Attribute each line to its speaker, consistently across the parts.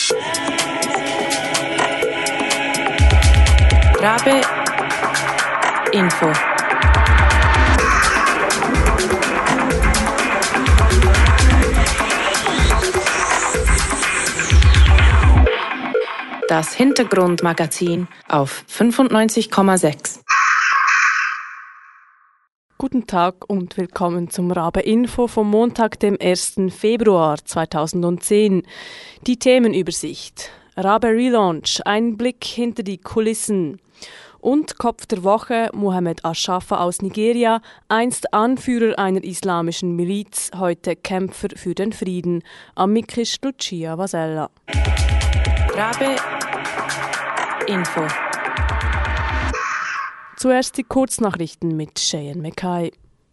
Speaker 1: Rabe Info. Das Hintergrundmagazin auf 95,6.
Speaker 2: Guten Tag und willkommen zum Rabe Info vom Montag, dem 1. Februar 2010. Die Themenübersicht. Rabe Relaunch, ein Blick hinter die Kulissen. Und Kopf der Woche, Mohamed Ashafa aus Nigeria, einst Anführer einer islamischen Miliz, heute Kämpfer für den Frieden. Am Mic ist Lucia Vasella.
Speaker 1: Rabe Info.
Speaker 2: Zuerst die Kurznachrichten mit Cheyenne Mackay.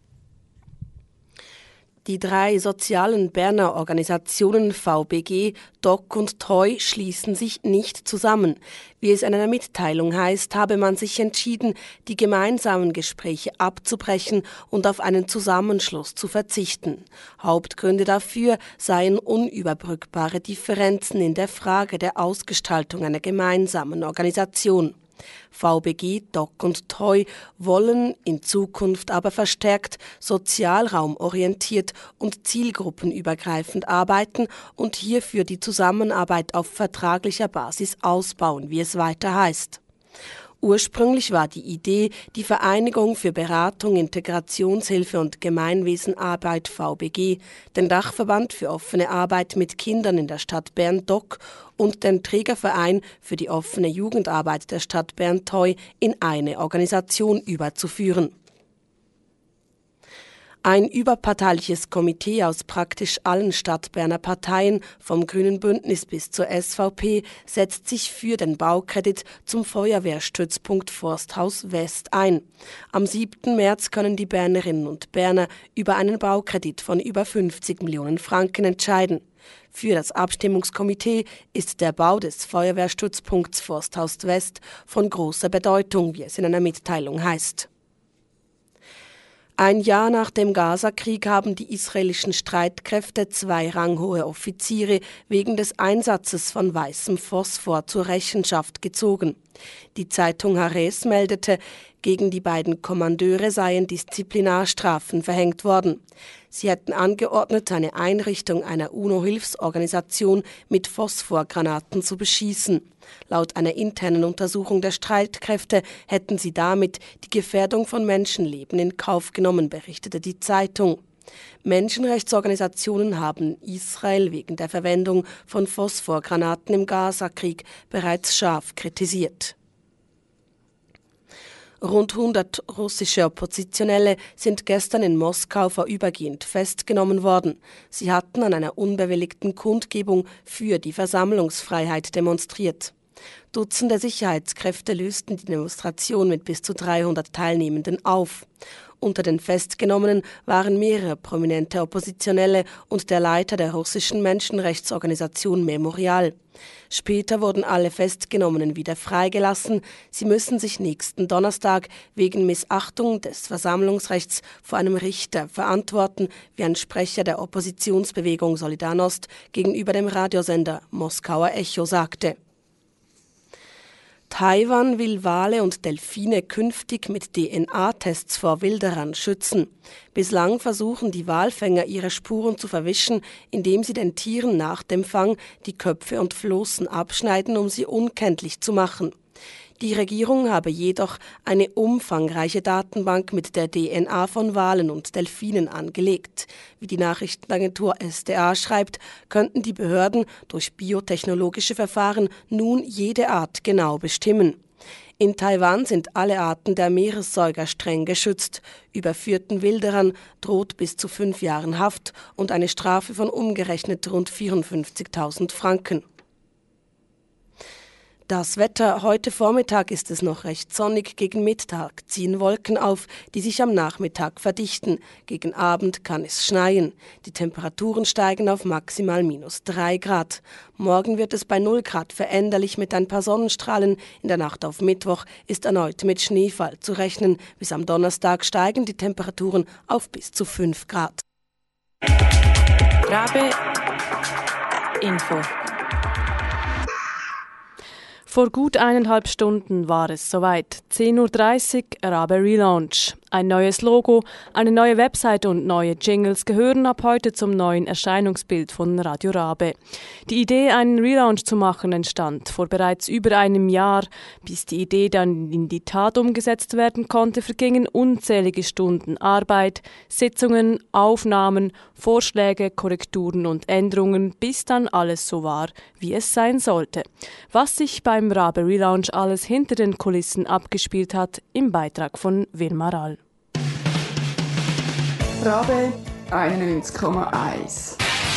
Speaker 3: Die 3 sozialen Berner Organisationen VBG, DOC und TOI schließen sich nicht zusammen. Wie es in einer Mitteilung heißt, habe man sich entschieden, die gemeinsamen Gespräche abzubrechen und auf einen Zusammenschluss zu verzichten. Hauptgründe dafür seien unüberbrückbare Differenzen in der Frage der Ausgestaltung einer gemeinsamen Organisation. VBG, DOC und TOI wollen in Zukunft aber verstärkt sozialraumorientiert und zielgruppenübergreifend arbeiten und hierfür die Zusammenarbeit auf vertraglicher Basis ausbauen, wie es weiter heißt. Ursprünglich war die Idee, die Vereinigung für Beratung, Integrationshilfe und Gemeinwesenarbeit VBG, den Dachverband für offene Arbeit mit Kindern in der Stadt Bern DOC und den Trägerverein für die offene Jugendarbeit der Stadt Bern TOI in eine Organisation überzuführen. Ein überparteiliches Komitee aus praktisch allen Stadtberner Parteien, vom Grünen Bündnis bis zur SVP, setzt sich für den Baukredit zum Feuerwehrstützpunkt Forsthaus West ein. Am 7. März können die Bernerinnen und Berner über einen Baukredit von über 50 Millionen Franken entscheiden. Für das Abstimmungskomitee ist der Bau des Feuerwehrstützpunkts Forsthaus West von großer Bedeutung, wie es in einer Mitteilung heißt. Ein Jahr nach dem Gazakrieg haben die israelischen Streitkräfte 2 ranghohe Offiziere wegen des Einsatzes von weißem Phosphor zur Rechenschaft gezogen. Die Zeitung Haaretz meldete, gegen die beiden Kommandeure seien Disziplinarstrafen verhängt worden. Sie hätten angeordnet, eine Einrichtung einer UNO-Hilfsorganisation mit Phosphorgranaten zu beschießen. Laut einer internen Untersuchung der Streitkräfte hätten sie damit die Gefährdung von Menschenleben in Kauf genommen, berichtete die Zeitung. Menschenrechtsorganisationen haben Israel wegen der Verwendung von Phosphorgranaten im Gazakrieg bereits scharf kritisiert. Rund 100 russische Oppositionelle sind gestern in Moskau vorübergehend festgenommen worden. Sie hatten an einer unbewilligten Kundgebung für die Versammlungsfreiheit demonstriert. Dutzende Sicherheitskräfte lösten die Demonstration mit bis zu 300 Teilnehmenden auf. Unter den Festgenommenen waren mehrere prominente Oppositionelle und der Leiter der russischen Menschenrechtsorganisation Memorial. Später wurden alle Festgenommenen wieder freigelassen. Sie müssen sich nächsten Donnerstag wegen Missachtung des Versammlungsrechts vor einem Richter verantworten, wie ein Sprecher der Oppositionsbewegung Solidarność gegenüber dem Radiosender Moskauer Echo sagte. Taiwan will Wale und Delfine künftig mit DNA-Tests vor Wilderern schützen. Bislang versuchen die Walfänger, ihre Spuren zu verwischen, indem sie den Tieren nach dem Fang die Köpfe und Flossen abschneiden, um sie unkenntlich zu machen. Die Regierung habe jedoch eine umfangreiche Datenbank mit der DNA von Walen und Delfinen angelegt. Wie die Nachrichtenagentur SDA schreibt, könnten die Behörden durch biotechnologische Verfahren nun jede Art genau bestimmen. In Taiwan sind alle Arten der Meeressäuger streng geschützt. Überführten Wilderern droht bis zu 5 Jahren Haft und eine Strafe von umgerechnet rund 54.000 Franken. Das Wetter: Heute Vormittag ist es noch recht sonnig, gegen Mittag ziehen Wolken auf, die sich am Nachmittag verdichten. Gegen Abend kann es schneien. Die Temperaturen steigen auf maximal -3 Grad. Morgen wird es bei 0 Grad veränderlich mit ein paar Sonnenstrahlen. In der Nacht auf Mittwoch ist erneut mit Schneefall zu rechnen. Bis am Donnerstag steigen die Temperaturen auf bis zu 5 Grad.
Speaker 1: Rabe Info.
Speaker 2: Vor gut 1,5 Stunden war es soweit. 10.30 Uhr, Rabe Relaunch. Ein neues Logo, eine neue Website und neue Jingles gehören ab heute zum neuen Erscheinungsbild von Radio Rabe. Die Idee, einen Relaunch zu machen, entstand vor bereits über einem Jahr. Bis die Idee dann in die Tat umgesetzt werden konnte, vergingen unzählige Stunden Arbeit, Sitzungen, Aufnahmen, Vorschläge, Korrekturen und Änderungen, bis dann alles so war, wie es sein sollte. Was sich beim Rabe Relaunch alles hinter den Kulissen abgespielt hat, im Beitrag von Wilma Rall.
Speaker 4: Rabe 91,1.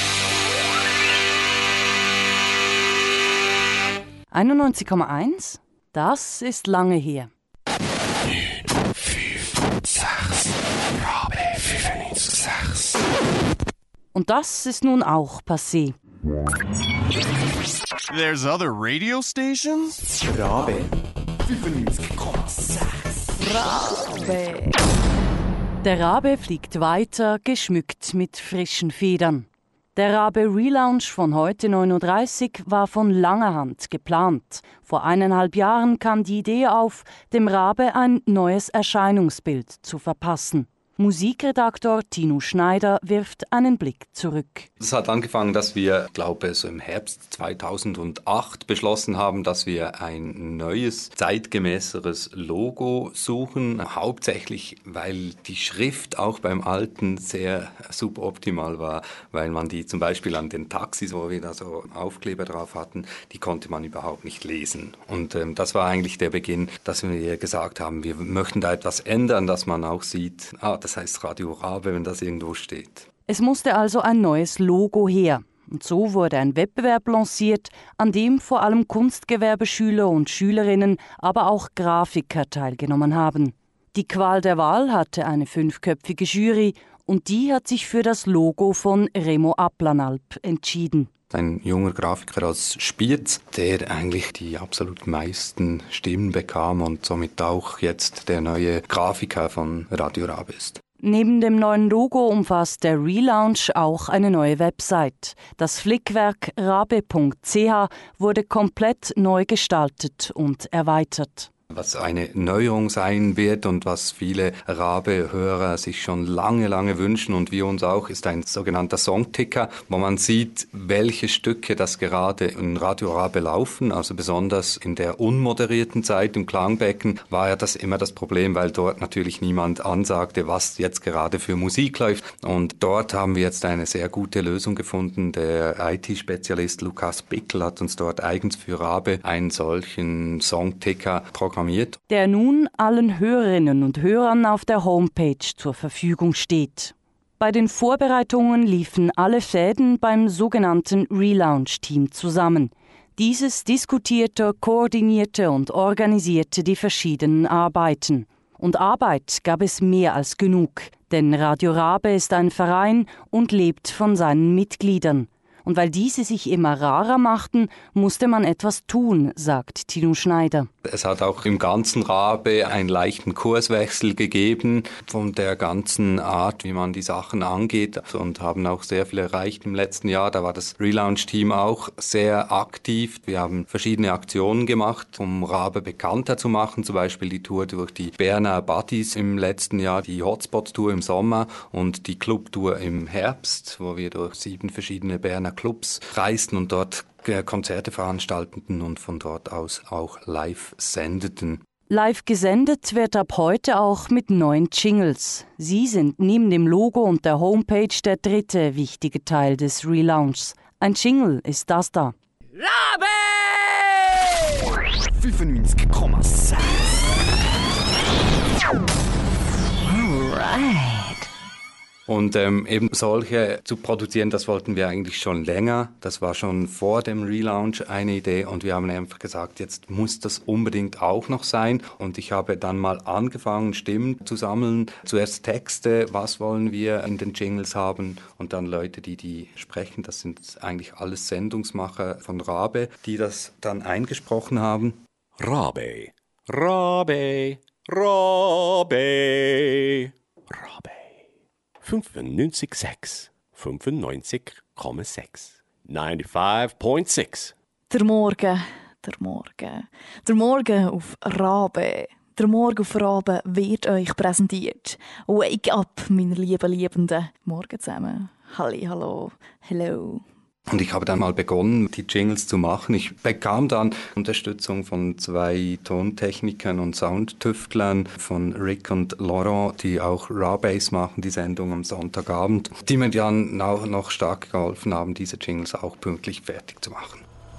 Speaker 5: 91,1? Das ist lange her.
Speaker 6: 9, 5, 6. Rabe 95,6.
Speaker 5: Und das ist nun auch passé.
Speaker 6: There's other radio stations?
Speaker 4: Rabe 95,6.
Speaker 5: Rabe. Der Rabe fliegt weiter, geschmückt mit frischen Federn. Der Rabe Relaunch von heute 9.30 Uhr war von langer Hand geplant. Vor 1,5 Jahren kam die Idee auf, dem Rabe ein neues Erscheinungsbild zu verpassen. Musikredaktor Tino Schneider wirft einen Blick zurück.
Speaker 7: Es hat angefangen, dass wir, glaube ich, so im Herbst 2008 beschlossen haben, dass wir ein neues, zeitgemäßeres Logo suchen. Hauptsächlich, weil die Schrift auch beim alten sehr suboptimal war, weil man die zum Beispiel an den Taxis, wo wir da so Aufkleber drauf hatten, die konnte man überhaupt nicht lesen. Und das war eigentlich der Beginn, dass wir gesagt haben, wir möchten da etwas ändern, dass man auch sieht, das heißt Radio Rabe, wenn das irgendwo steht.
Speaker 5: Es musste also ein neues Logo her. Und so wurde ein Wettbewerb lanciert, an dem vor allem Kunstgewerbeschüler und Schülerinnen, aber auch Grafiker teilgenommen haben. Die Qual der Wahl hatte eine 5-köpfige Jury und die hat sich für das Logo von Remo Aplanalp entschieden.
Speaker 7: Ein junger Grafiker aus Spiez, der eigentlich die absolut meisten Stimmen bekam und somit auch jetzt der neue Grafiker von Radio Rabe ist.
Speaker 5: Neben dem neuen Logo umfasst der Relaunch auch eine neue Website. Das Flickwerk rabe.ch wurde komplett neu gestaltet und erweitert.
Speaker 7: Was eine Neuerung sein wird und was viele Rabe-Hörer sich schon lange wünschen und wir uns auch, ist ein sogenannter Songticker, wo man sieht, welche Stücke das gerade in Radio Rabe laufen. Also besonders in der unmoderierten Zeit im Klangbecken war ja das immer das Problem, weil dort natürlich niemand ansagte, was jetzt gerade für Musik läuft. Und dort haben wir jetzt eine sehr gute Lösung gefunden. Der IT-Spezialist Lukas Bickel hat uns dort eigens für Rabe einen solchen Songticker programmiert.
Speaker 5: Der nun allen Hörerinnen und Hörern auf der Homepage zur Verfügung steht. Bei den Vorbereitungen liefen alle Fäden beim sogenannten Relaunch-Team zusammen. Dieses diskutierte, koordinierte und organisierte die verschiedenen Arbeiten. Und Arbeit gab es mehr als genug, denn Radio Rabe ist ein Verein und lebt von seinen Mitgliedern. Und weil diese sich immer rarer machten, musste man etwas tun, sagt Tino Schneider.
Speaker 7: Es hat auch im ganzen Rabe einen leichten Kurswechsel gegeben von der ganzen Art, wie man die Sachen angeht und haben auch sehr viel erreicht im letzten Jahr. Da war das Relaunch-Team auch sehr aktiv. Wir haben verschiedene Aktionen gemacht, um Rabe bekannter zu machen, zum Beispiel die Tour durch die Berner Buddies im letzten Jahr, die Hotspot-Tour im Sommer und die Club-Tour im Herbst, wo wir durch 7 verschiedene Berner Clubs reisten und dort Konzerte veranstalteten und von dort aus auch live sendeten.
Speaker 5: Live gesendet wird ab heute auch mit neuen Jingles. Sie sind neben dem Logo und der Homepage der dritte wichtige Teil des Relaunchs. Ein Jingle ist das da.
Speaker 4: Rabe 95,6. Alright.
Speaker 7: Und eben solche zu produzieren, das wollten wir eigentlich schon länger. Das war schon vor dem Relaunch eine Idee und wir haben einfach gesagt, jetzt muss das unbedingt auch noch sein. Und ich habe dann mal angefangen, Stimmen zu sammeln. Zuerst Texte, was wollen wir in den Jingles haben und dann Leute, die sprechen. Das sind eigentlich alles Sendungsmacher von Rabe, die das dann eingesprochen haben.
Speaker 6: Rabe, Rabe, Rabe, Rabe. 95,6. 95,6. 95,6.
Speaker 8: Der Morgen, der Morgen. Der Morgen auf Rabe. Der Morgen auf Rabe wird euch präsentiert. Wake up, meine lieben Liebenden. Morgen zusammen. Hallo. Hello.
Speaker 7: Und ich habe dann mal begonnen, die Jingles zu machen. Ich bekam dann Unterstützung von 2 Tontechnikern und Soundtüftlern, von Rick und Laurent, die auch Raw-Bass machen, die Sendung am Sonntagabend, die mir dann auch noch stark geholfen haben, diese Jingles auch pünktlich fertig zu machen.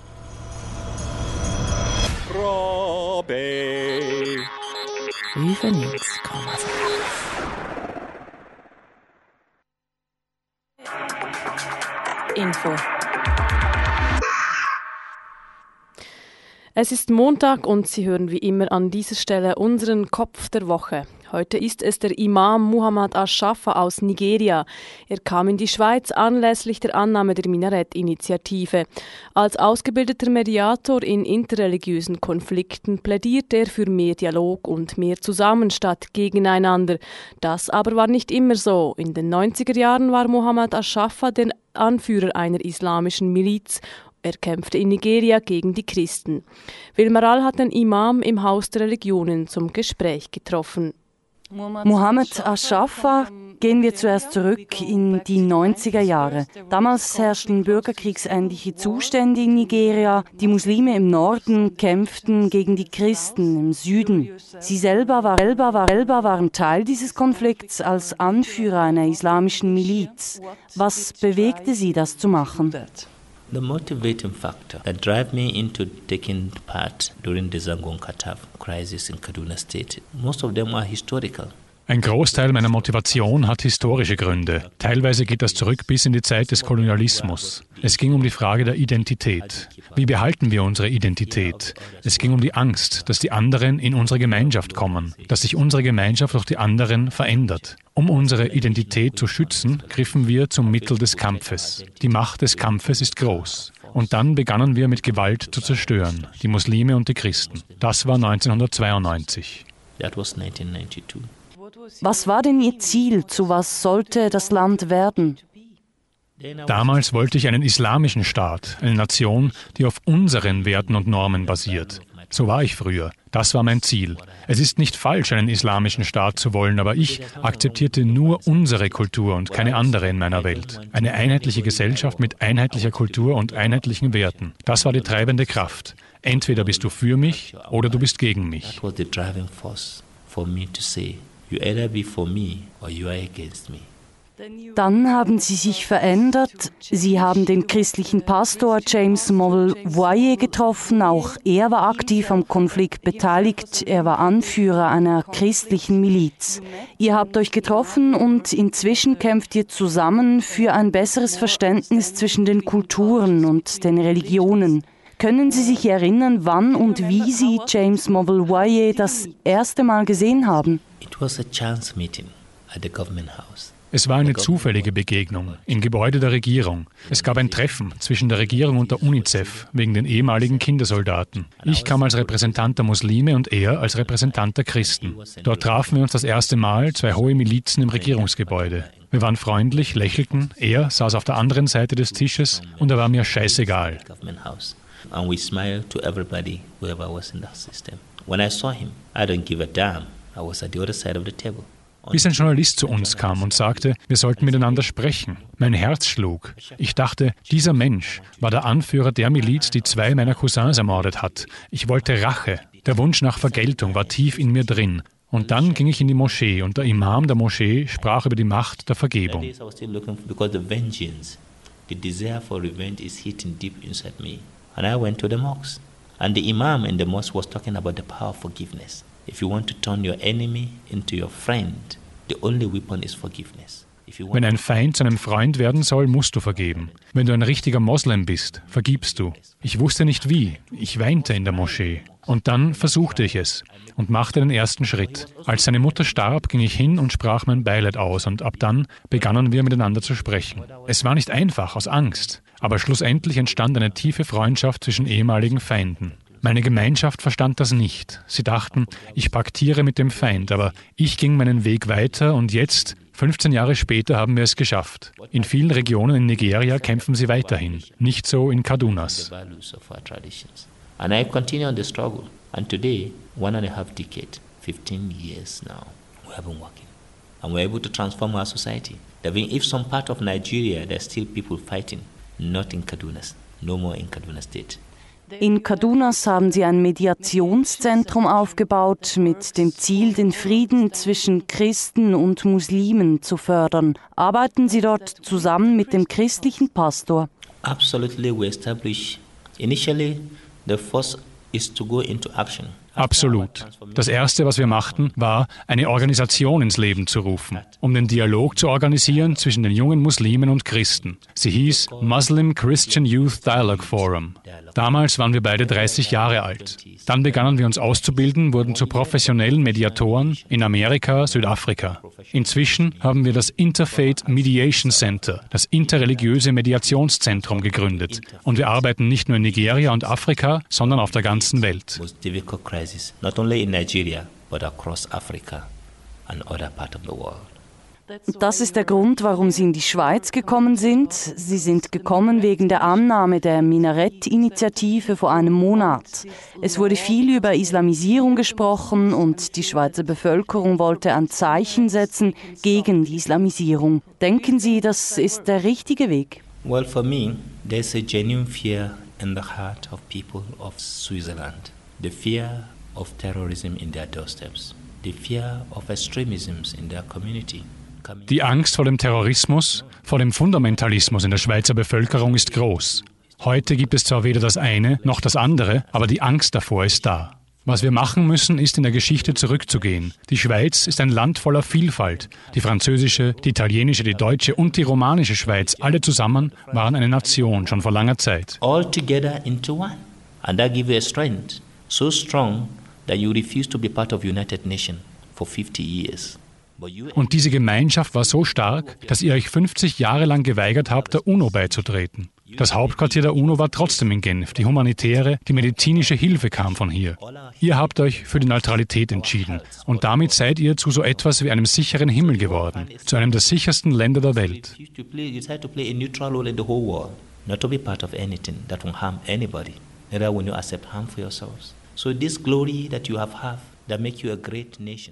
Speaker 6: Rabe.
Speaker 1: 95,6. Info.
Speaker 2: Es ist Montag und Sie hören wie immer an dieser Stelle unseren Kopf der Woche. Heute ist es der Imam Muhammad Ashafa aus Nigeria. Er kam in die Schweiz anlässlich der Annahme der Minarett-Initiative. Als ausgebildeter Mediator in interreligiösen Konflikten plädiert er für mehr Dialog und mehr Zusammen statt gegeneinander. Das aber war nicht immer so. In den 90er Jahren war Muhammad Ashafa der Anführer einer islamischen Miliz. Er kämpfte in Nigeria gegen die Christen. Wilmaral hat den Imam im Haus der Religionen zum Gespräch getroffen.
Speaker 5: Muhammad Ashafa, gehen wir zuerst zurück in die 90er Jahre. Damals herrschten bürgerkriegsähnliche Zustände in Nigeria. Die Muslime im Norden kämpften gegen die Christen im Süden. Sie selber waren Teil dieses Konflikts als Anführer einer islamischen Miliz. Was bewegte sie, das zu machen?
Speaker 9: The motivating factor that drove me into taking part during the Zangon Kataf crisis in Kaduna State, most of them are historical.
Speaker 10: Ein Großteil meiner Motivation hat historische Gründe. Teilweise geht das zurück bis in die Zeit des Kolonialismus. Es ging um die Frage der Identität. Wie behalten wir unsere Identität? Es ging um die Angst, dass die anderen in unsere Gemeinschaft kommen, dass sich unsere Gemeinschaft durch die anderen verändert. Um unsere Identität zu schützen, griffen wir zum Mittel des Kampfes. Die Macht des Kampfes ist groß. Und dann begannen wir mit Gewalt zu zerstören, die Muslime und die Christen. Das war 1992.
Speaker 9: That was 1992.
Speaker 5: Was war denn Ihr Ziel? Zu was sollte das Land werden?
Speaker 10: Damals wollte ich einen islamischen Staat, eine Nation, die auf unseren Werten und Normen basiert. So war ich früher. Das war mein Ziel. Es ist nicht falsch, einen islamischen Staat zu wollen, aber ich akzeptierte nur unsere Kultur und keine andere in meiner Welt. Eine einheitliche Gesellschaft mit einheitlicher Kultur und einheitlichen Werten. Das war die treibende Kraft. Entweder bist du für mich oder du bist gegen mich.
Speaker 9: That was the driving force for me to say, you either be for me or you are against me.
Speaker 5: Dann haben Sie sich verändert. Sie haben den christlichen Pastor James Mowell Voyer getroffen. Auch er war aktiv am Konflikt beteiligt. Er war Anführer einer christlichen Miliz. Ihr habt euch getroffen und inzwischen kämpft ihr zusammen für ein besseres Verständnis zwischen den Kulturen und den Religionen. Können Sie sich erinnern, wann und wie Sie James Mowell Voyer das erste Mal gesehen haben?
Speaker 9: It was a chance meeting at the government house.
Speaker 10: Es war eine zufällige Begegnung im Gebäude der Regierung. Es gab ein Treffen zwischen der Regierung und der UNICEF wegen den ehemaligen Kindersoldaten. Ich kam als Repräsentant der Muslime und er als Repräsentant der Christen. Dort trafen wir uns das erste Mal, 2 hohe Milizen im Regierungsgebäude. Wir waren freundlich, lächelten, er saß auf der anderen Seite des Tisches und er war mir scheißegal.
Speaker 9: And we smiled to everybody, whoever was in that system. When I saw him, I don't give a damn. I was at the other side of the table.
Speaker 10: Bis ein Journalist zu uns kam und sagte, wir sollten miteinander sprechen. Mein Herz schlug. Ich dachte, dieser Mensch war der Anführer der Miliz, die 2 meiner Cousins ermordet hat. Ich wollte Rache. Der Wunsch nach Vergeltung war tief in mir drin. Und dann ging ich in die Moschee und der Imam der Moschee sprach über die Macht der Vergebung.
Speaker 9: And I went to the mosque. And the Imam in the mosque was talking about the power of forgiveness. If you want to turn your enemy into your friend, the only weapon is forgiveness.
Speaker 10: Wenn ein Feind zu einem Freund werden soll, musst du vergeben. Wenn du ein richtiger Moslem bist, vergibst du. Ich wusste nicht wie. Ich weinte in der Moschee. Und dann versuchte ich es und machte den ersten Schritt. Als seine Mutter starb, ging ich hin und sprach mein Beileid aus und ab dann begannen wir miteinander zu sprechen. Es war nicht einfach, aus Angst, aber schlussendlich entstand eine tiefe Freundschaft zwischen ehemaligen Feinden. Meine Gemeinschaft verstand das nicht. Sie dachten, ich paktiere mit dem Feind, aber ich ging meinen Weg weiter und jetzt, 15 Jahre später, haben wir es geschafft. In vielen Regionen in Nigeria kämpfen sie weiterhin, nicht so in Kadunas.
Speaker 9: And I continue on the struggle. And today, 1.5 decades, 15 years now, we have been working. And we're able to transform our society. That if some part of Nigeria, there's still people fighting, not in Kaduna, no more in Kaduna State.
Speaker 5: In Kadunas haben sie ein Mediationszentrum aufgebaut mit dem Ziel, den Frieden zwischen Christen und Muslimen zu fördern. Arbeiten Sie dort zusammen mit dem christlichen Pastor?
Speaker 9: Absolutely, we establish. Initially, the first is to go into action.
Speaker 10: Absolut. Das Erste, was wir machten, war, eine Organisation ins Leben zu rufen, um den Dialog zu organisieren zwischen den jungen Muslimen und Christen. Sie hieß Muslim Christian Youth Dialogue Forum. Damals waren wir beide 30 Jahre alt. Dann begannen wir uns auszubilden, wurden zu professionellen Mediatoren in Amerika, Südafrika. Inzwischen haben wir das Interfaith Mediation Center, das interreligiöse Mediationszentrum, gegründet. Und wir arbeiten nicht nur in Nigeria und Afrika, sondern auf der ganzen Welt.
Speaker 9: Not only in Nigeria, but across Africa and other parts of the world.
Speaker 5: Das ist der Grund, warum Sie in die Schweiz gekommen sind. Sie sind gekommen wegen der Annahme der Minarett-Initiative vor einem Monat. Es wurde viel über Islamisierung gesprochen und die Schweizer Bevölkerung wollte ein Zeichen setzen gegen die Islamisierung. Denken Sie, das ist der richtige Weg?
Speaker 9: Well, for me, there's a genuine fear in the heart of people of Switzerland. The fear of terrorism in their doorsteps, the fear of extremisms in their community.
Speaker 10: Die Angst vor dem Terrorismus, vor dem Fundamentalismus in der Schweizer Bevölkerung ist groß. Heute gibt es zwar weder das eine noch das andere, aber die Angst davor ist da. Was wir machen müssen, ist in der Geschichte zurückzugehen. Die Schweiz ist ein Land voller Vielfalt. Die französische, die italienische, die deutsche und die romanische Schweiz, alle zusammen waren eine Nation schon vor langer Zeit.
Speaker 9: All together into one. And that gives you a strength. So strong that you refuse to be part of United Nations for 50 years.
Speaker 10: Und diese Gemeinschaft war so stark, dass ihr euch 50 Jahre lang geweigert habt, der UNO beizutreten. Das Hauptquartier der UNO war trotzdem in Genf. Die humanitäre, die medizinische Hilfe kam von hier. Ihr habt euch für die Neutralität entschieden. Und damit seid ihr zu so etwas wie einem sicheren Himmel geworden. Zu einem der sichersten Länder der Welt.
Speaker 9: So this glory that you have that make you a great nation.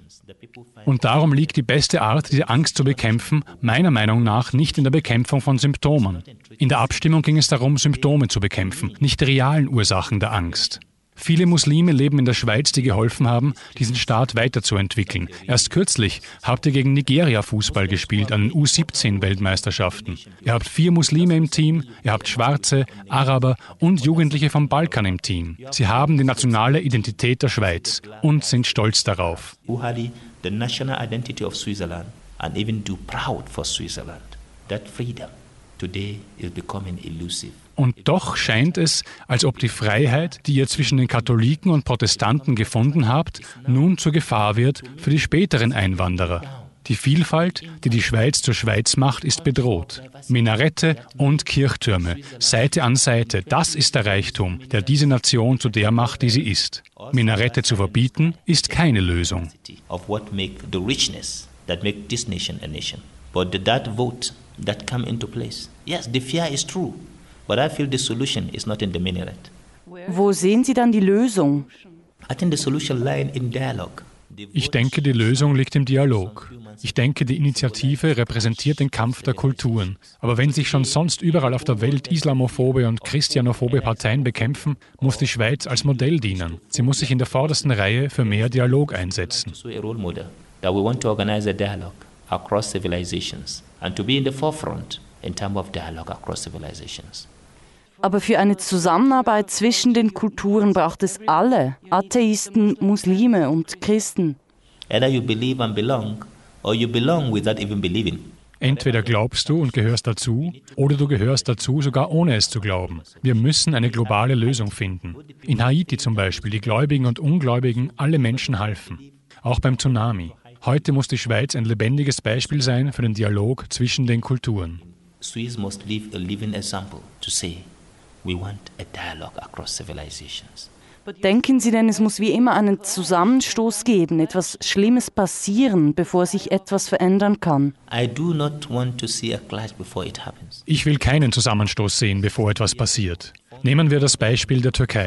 Speaker 10: Und darum liegt die beste Art, diese Angst zu bekämpfen, meiner Meinung nach nicht in der Bekämpfung von Symptomen. In der Abstimmung ging es darum, Symptome zu bekämpfen, nicht die realen Ursachen der Angst. Viele Muslime leben in der Schweiz, die geholfen haben, diesen Staat weiterzuentwickeln. Erst kürzlich habt ihr gegen Nigeria Fußball gespielt an den U17-Weltmeisterschaften. Ihr habt 4 Muslime im Team, ihr habt Schwarze, Araber und Jugendliche vom Balkan im Team. Sie haben die nationale Identität der Schweiz und sind stolz darauf.
Speaker 9: The national identity of Switzerland and even do proud for Switzerland. That freedom today is becoming elusive.
Speaker 10: Und doch scheint es, als ob die Freiheit, die ihr zwischen den Katholiken und Protestanten gefunden habt, nun zur Gefahr wird für die späteren Einwanderer. Die Vielfalt, die die Schweiz zur Schweiz macht, ist bedroht. Minarette und Kirchtürme, Seite an Seite, das ist der Reichtum, der diese Nation zu der macht, die sie ist. Minarette zu verbieten, ist keine Lösung.
Speaker 9: Of what make the richness that make this nation a nation. But that vote that come into place. Yes, the fear is true. But I feel the solution is not in the minaret.
Speaker 5: Wo sehen Sie dann die Lösung?
Speaker 9: I think the solution lies in dialogue.
Speaker 10: Ich denke, die Lösung liegt im Dialog. Ich denke, die Initiative repräsentiert den Kampf der Kulturen. Aber wenn sich schon sonst überall auf der Welt islamophobe und christianophobe Parteien bekämpfen, muss die Schweiz als Modell dienen. Sie muss sich in der vordersten Reihe für mehr Dialog einsetzen.
Speaker 9: A role model that we want to organize a dialogue across civilizations and to be in the forefront in terms of dialogue across civilizations.
Speaker 5: Aber für eine Zusammenarbeit zwischen den Kulturen braucht es alle, Atheisten, Muslime und Christen.
Speaker 9: Either you believe and belong, or you belong without even believing.
Speaker 10: Entweder glaubst du und gehörst dazu, oder du gehörst dazu, sogar ohne es zu glauben. Wir müssen eine globale Lösung finden. In Haiti zum Beispiel, die Gläubigen und Ungläubigen, alle Menschen halfen. Auch beim Tsunami. Heute muss die Schweiz ein lebendiges Beispiel sein für den Dialog zwischen den Kulturen.
Speaker 9: Swiss must live a living example to say, we want a dialogue across civilizations.
Speaker 5: Denken Sie denn, es muss wie immer einen Zusammenstoß geben, etwas Schlimmes passieren, bevor sich etwas verändern kann?
Speaker 9: I do not want to see a clash before it happens.
Speaker 10: Ich will keinen Zusammenstoß sehen, bevor etwas passiert. Nehmen wir das Beispiel der Türkei.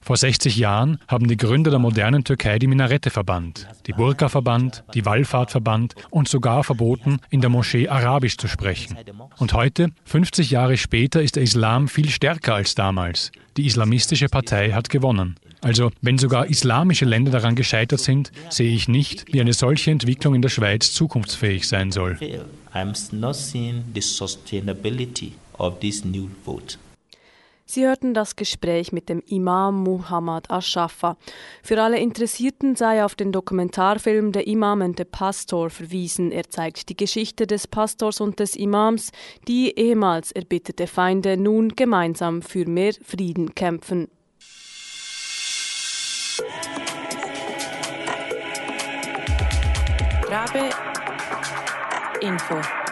Speaker 10: Vor 60 Jahren haben die Gründer der modernen Türkei die Minarette verbannt, die Burka verbannt, die Wallfahrt verbannt und sogar verboten, in der Moschee Arabisch zu sprechen. Und heute, 50 Jahre später, ist der Islam viel stärker als damals. Die Islamistische Partei hat gewonnen. Also, wenn sogar islamische Länder daran gescheitert sind, sehe ich nicht, wie eine solche Entwicklung in der Schweiz zukunftsfähig sein soll.
Speaker 9: I'm not seeing the sustainability of this new vote.
Speaker 2: Sie hörten das Gespräch mit dem Imam Muhammad Aschafa. Für alle Interessierten sei auf den Dokumentarfilm Der Imam and the Pastor verwiesen. Er zeigt die Geschichte des Pastors und des Imams, die ehemals erbitterte Feinde nun gemeinsam für mehr Frieden kämpfen.
Speaker 1: Rabe Info.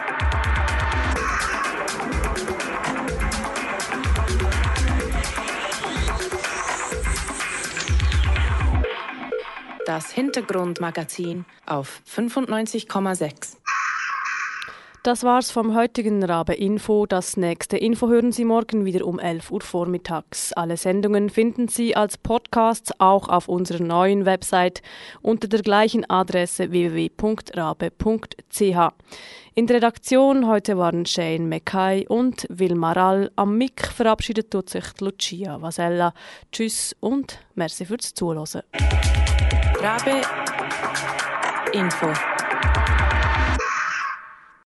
Speaker 1: Das Hintergrundmagazin auf 95,6.
Speaker 2: Das war's vom heutigen Rabe Info. Das nächste Info hören Sie morgen wieder um 11 Uhr vormittags. Alle Sendungen finden Sie als Podcasts auch auf unserer neuen Website unter der gleichen Adresse www.rabe.ch. In der Redaktion heute waren Shane Mackay und Wilma Rall. Am Mic verabschiedet tut sich Lucia Vasella. Tschüss und merci fürs Zuhören.
Speaker 1: Rabe Info.